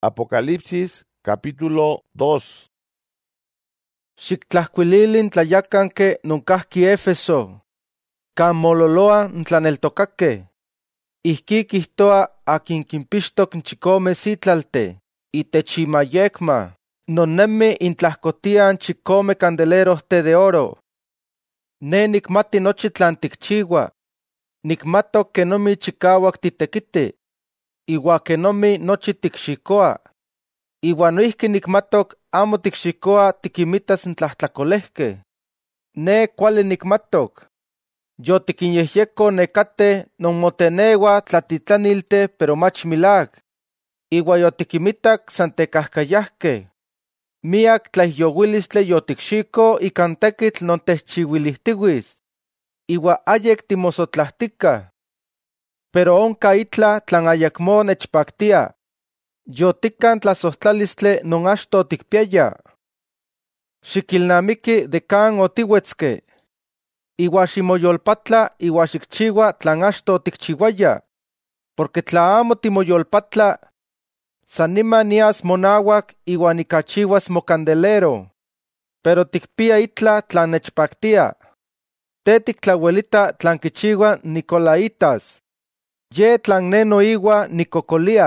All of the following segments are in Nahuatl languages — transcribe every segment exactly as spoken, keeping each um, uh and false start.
Apocalipsis capítulo dos. Xiktlajkuilili tlayakanke nonkahki Éfeso, kan mololoa tlaneltokakej. Ijki kijtoa akin kinpixtok n chikome sitlalte, itech imayekma, non nemi intlajkotian chikome candelerojteh de oro. Ne nikmati nochi tlan tikchiua, nikmatok kenomi chikauak titekiti, iua kenomi nochi tikxikoa. Iua noijki nikmatok amo tikxikoa tikimitas n tlajtlakolejkej. Ne kuali nikmatok. Yotikinyejyeko nekateh non moteneua tlatitlanilteh pero mach milag. Iua yotikimitak san tekajkayajkej. Miak tlaijyowilistli yotikxiko ikan tekitl non techchiuilihtiuis. Iua ayek timosotlajtika. Pero onka itla tlan ayakmo nechpaktia. Yotikan tlasojtlalistli non achto tikpiaya. Xikilnamiki de kan otiuetske. Iua ximoyolpatla iua xikchiua tlan achto tikchiuaya. Porque tla amo timoyolpatla, san niman nias monauak iua nikachiuas mocandelero. Pero tikpia itla tlan nechpaktia. Te tiktlauelita tlan kichiua nicolaitas. Ye tlan ne noiua nikokolia.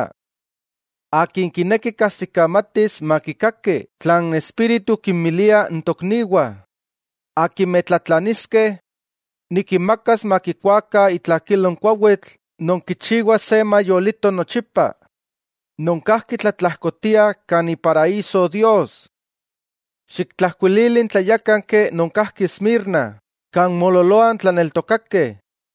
Akin kineki kajsikamatis makikaki tlan espíritu kinmilia n tokniua. Akin metlatlaniskej, nikinmakas makikuaka itlakilon kuauitl non kichiua se mayolito nochipa. Non kajki tlatlajkotia kan iparaíso Dios. Xiktlajkuilili tlayakanke non kajki Esmirna, kan mololoan tlaneltokakej.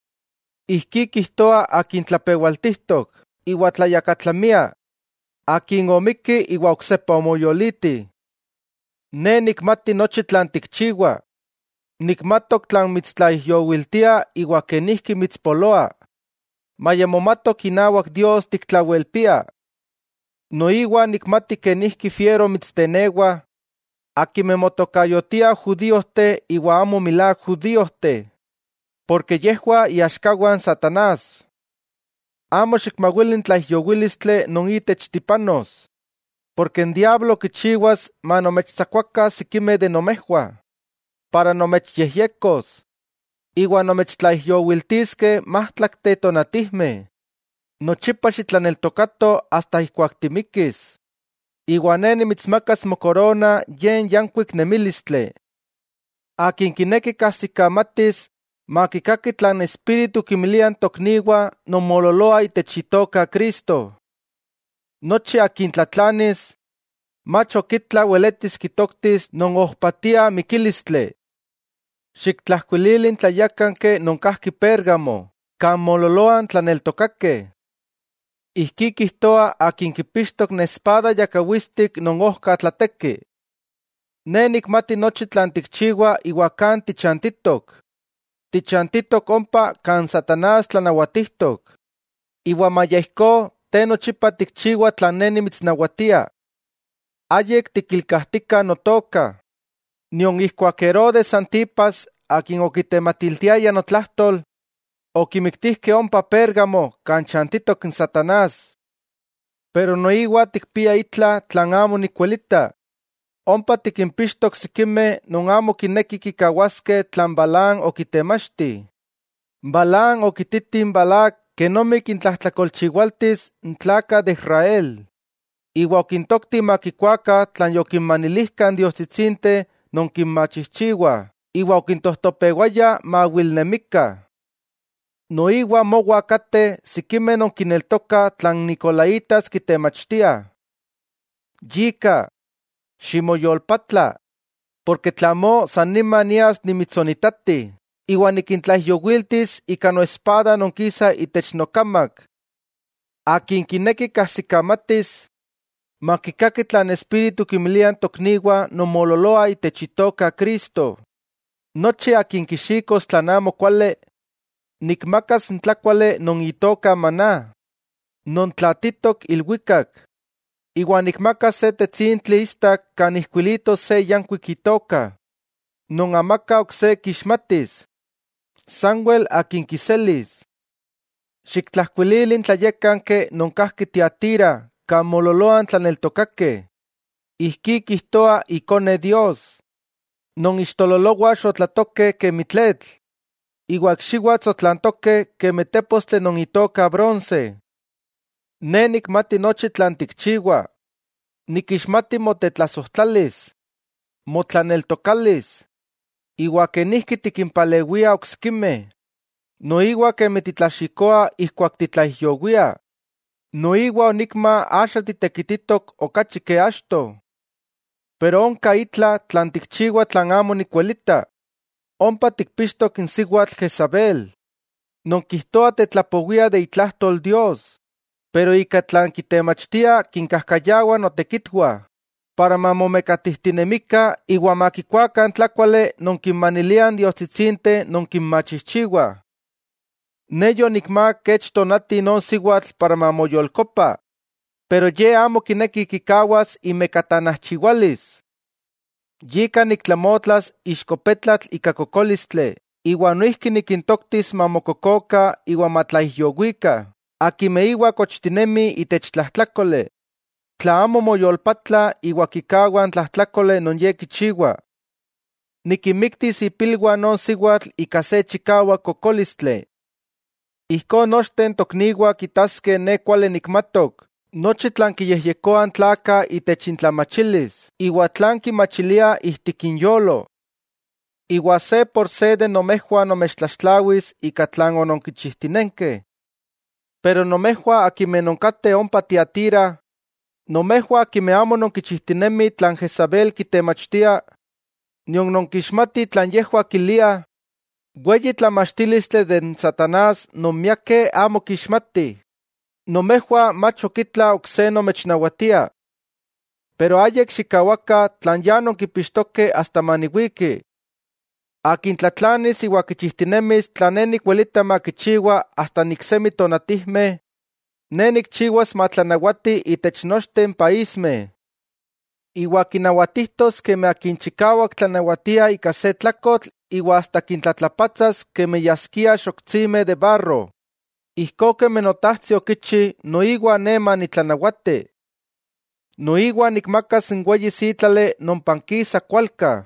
Ijki kijtoa akin tlapeualtihtok, iua tlayakatlamia. Akin omiki iua oksepa omoyoliti. Ne nikmati nochi tlan tikchiua. Nikmatok tlan mitztlaijyouiltia iua kenijki mitzpoloa. Maya momatok inauak Dios tiktlauelpia. Noiua nikmati kenijki fiero mitzteneua. Akinmeh motokayotia judíojteh iua amo milag judíojteh. Porque yehua iaxkauan Satanás. Amo xikmauili tlaijyouilistli non itech tipanos. Porque n diablo kichiuas ma nomechtzakuaka sikimeh de nomejua, para nomechyejyekos, iua nomechtlaijyouiltiskej mahtlakte tonatihmeh. Nochipa xitlaneltokato hasta ijkuak timikis. Iua ne nimitzmakas mocorona yen yankuik nemilistli. Akin kineki kajsikamatis, makikaki tlan espíritu kimilian tokniua non mololoa itech itoka Cristo. Nochi akin tlatlanis, mach okitla ueletis kitoktis non ohpatia mikilistli. Xiktlajkuilili tlayakanke non kajki Pérgamo, kan mololoan tlaneltokakej. Ijki kijtoa akin kipixtok n espada yakauistik non ohka tlateki. Ne nikmati nochi tlan tikchiua iua kan tichantitok. Tichantitok ompa kan Satanás tlanauatihtok. Iua mayehko te nochipa tikchiua tlan ne nimitznauatia. Ayek tikilkajtika notoka. Nion ijkuak Herodes Antipas akin okitematiltiaya notlahtol, okimiktihkej ompa Pérgamo kan chantitok n Satanás. Pero noiua tikpia itla tlan amo nikuelita. Ompa tikinpixtok sikimeh non amo kineki kikauaskej tlan Balaam okitemachti. Balaam okititi n Balac kenomi kintlajtlakolchiualtis n tlakah de Israel. Iua okintokti makikuaka tlan yokinmanilihkan diostsitzinteh non kinmachijchiua, iua okintohtopeuaya mauilnemika. Noiua moua kateh sikimeh non kineltoka tlan nicolaitas kitemachtia. Yika, ximoyolpatla, porque tlamo san niman nias nimitzonitati, iua nikintlaijyouiltis ika noespada non kisa itech nokamak. Akin kineki kajsikamatis, makikaki tlan espíritu kimilian tokniua non mololoa itech itoka Cristo. Nochi akin kixikos tlan amo kuali, nikmakas n tlakuali non itoka maná, non tlatitok ilhuikak. Iua nikmakas se tetzintli istak kan ijkuilitos se yankuik itoka, non amaka okse kixmatis. Sanwel akin kiselis. Xiktlajkuilili tlayakanke non kajki Tiatira camololoan tlaneltocaque. Ihki quihtoa icone Dios. Non ixtololoa xotlatoque que mitletl. Iguaxiua tzotlantoque que metepostle non itoca bronce. Ne nicmati nochi tlan tikchiua. Nikixmati motetlasohtlalis. Motlaneltocalis. Igua que nihki tikimpaleuia ocsquimeh. Noigua que metitlaxicoa ihcuac titlaihyouia. Noigua onicma axa titequititok ocachi que axto. Pero onca itla tlan tikchiua tlan amo nicuelita. Ompa tikpixtok in siuatl Jezabel. Non quihtoa tetlapouia de itlahtol Dios. Pero ica tlan quitemachtia quincahcayaua notequitua. Para mamomecatihtinemica igua maquicuacan tlacuale non quinmanilian diostsitzinte non quinmachihchiua. Neyo nicmac kech tonati non siuatl para mamoyolcopa. Pero ye amo quinequi quicahuas imecatanahchiualis. Yika nictlamotlas ixcopetlatl ica cocolistle, igua noihki niquintoctis mamocococa igua matlaihyoguica, aquime igua cochtinemi itech tlahtlacole. Tla amo moyolpatla igua quicauan tlahtlacole non ye quichiua. Niquimictis ipilua non siuatl ica se chicaua cocolistle. Ihcon nochten tocnigua quitasque ne cuale nicmatok. Nochi tlan quiyehyecoan tlaca itech intlamachilis, igua tlan quimachilia ihtic inyolo. Igua se por se de nomehua nomechtlaxtlauis ica tlan ononquichihtinenque. Pero nomehua aquime noncate ompa Tiatira, nomehua aquime amo nonquichihtinemi tlan Jezabel quitemachtia, nion nonquixmati tlan yehua quilia, güeyi tlamachtilistle den Satanás non miaque amo quixmati. Nomehua macho kitla ocse nomechnauatia. Pero ayek xicauaca tlan ya nonquipixtoque hasta maniuiki. Akin tlatlanis igua quichihtinemis tlan ne nicuelita maquichiua hasta nicsemi tonatihme, ne nicchiuas matlanauati itech nochten paisme. Igua quinauatihtos queme akin chicauac tlanauatia ica se tlacotl igua hasta quintlatlapatzas queme yasquia xoctzime de barro. Ihco queme notahtzin oquichi noigua ne manitlanauati. Noigua nicmacas in ueyi sitlale non panquisa cualca.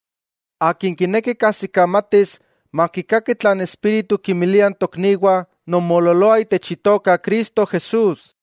Akin quinequi cahsicamatis maquicaqui tlan espíritu quimilian tocnigua non mololoa itech itoca Cristo Jesús.